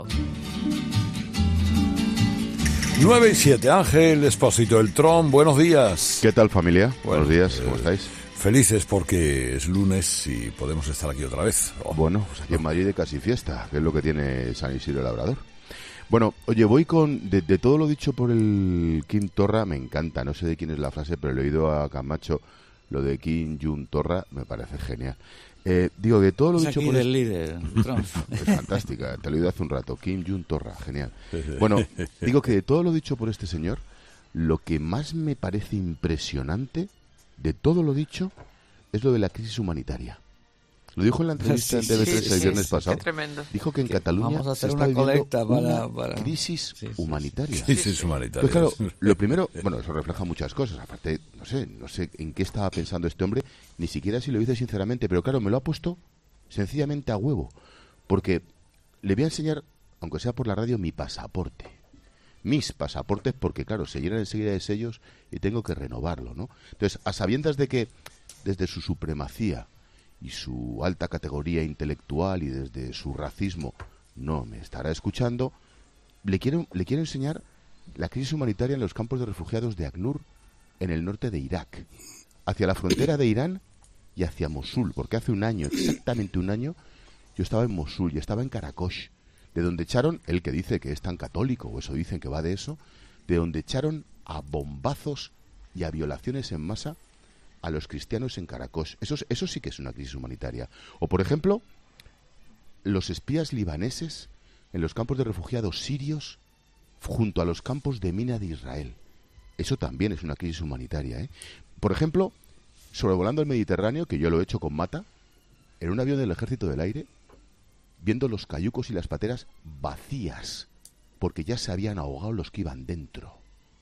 9:07, Ángel Expósito, el Tron, buenos días. ¿Qué tal, familia? Buenos días, ¿cómo estáis? Felices porque es lunes y podemos estar aquí otra vez. Bueno, pues aquí en Madrid de casi fiesta, que es lo que tiene San Isidro Labrador. Bueno, oye, voy con... De todo lo dicho por el Quim Torra, me encanta, no sé de quién es la frase, pero le he oído a Camacho, lo de Quim Jun Torra, me parece genial. Digo, de todo lo es dicho aquí por... del líder, Trump. Es fantástica, te lo he oído hace un rato, Quim Jun Torra, genial. Bueno, digo que de todo lo dicho por este señor, lo que más me parece impresionante de todo lo dicho es lo de la crisis humanitaria. Lo dijo en la entrevista en TV3 el viernes pasado. Qué tremendo. Dijo que en Cataluña vamos a hacer se está una colecta viviendo para una crisis humanitaria. Crisis humanitaria. Pues claro, lo primero, bueno, eso refleja muchas cosas. Aparte, no sé en qué estaba pensando este hombre, ni siquiera si lo dice sinceramente, pero claro, me lo ha puesto sencillamente a huevo. Porque le voy a enseñar, aunque sea por la radio, mi pasaporte. Mis pasaportes, porque claro, se llenan enseguida de sellos y tengo que renovarlo, ¿no? Entonces, a sabiendas de que desde su supremacía y su alta categoría intelectual y desde su racismo no me estará escuchando, le quiero enseñar la crisis humanitaria en los campos de refugiados de Aknur, en el norte de Irak, hacia la frontera de Irán y hacia Mosul, porque hace un año, exactamente un año, yo estaba en Mosul y estaba en Karakosh, de donde echaron, él que dice que es tan católico, o eso dicen que va de eso, de donde echaron a bombazos y a violaciones en masa a los cristianos en Karakosh. Eso sí que es una crisis humanitaria. O, por ejemplo, los espías libaneses en los campos de refugiados sirios junto a los campos de mina de Israel. Eso también es una crisis humanitaria, ¿eh? Por ejemplo, sobrevolando el Mediterráneo, que yo lo he hecho con Mata, en un avión del Ejército del Aire, viendo los cayucos y las pateras vacías, porque ya se habían ahogado los que iban dentro.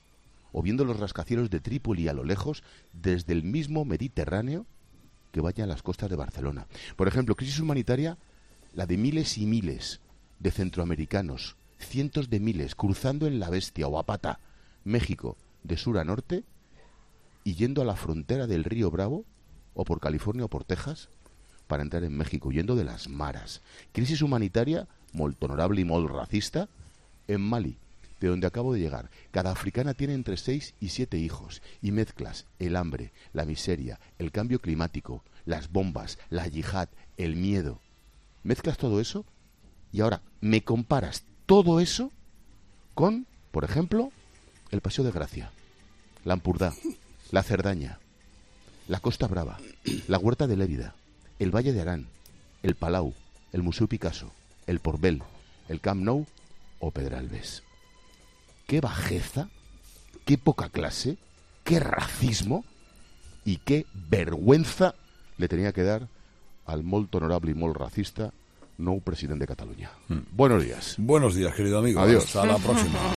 O viendo los rascacielos de Trípoli a lo lejos, desde el mismo Mediterráneo que vayan a las costas de Barcelona. Por ejemplo, crisis humanitaria, la de miles y miles de centroamericanos, cientos de miles, cruzando en la Bestia o a pata, México, de sur a norte, y yendo a la frontera del Río Bravo, o por California o por Texas, para entrar en México, huyendo de las maras. Crisis humanitaria, molt honorable y molt racista, en Mali, de donde acabo de llegar. Cada africana tiene entre 6 y 7 hijos, y mezclas el hambre, la miseria, el cambio climático, las bombas, la yihad, el miedo. Mezclas todo eso y ahora me comparas todo eso con, por ejemplo, el Paseo de Gracia, la Ampurdá, la Cerdaña, la Costa Brava, la Huerta de Lérida, el Valle de Arán, el Palau, el Museu Picasso, el Port-Bell, el Camp Nou o Pedralbes. Qué bajeza, qué poca clase, qué racismo y qué vergüenza le tenía que dar al molt honorable y molt racista nou president de Catalunya. Buenos días. Buenos días, querido amigo. Adiós. Hasta la próxima.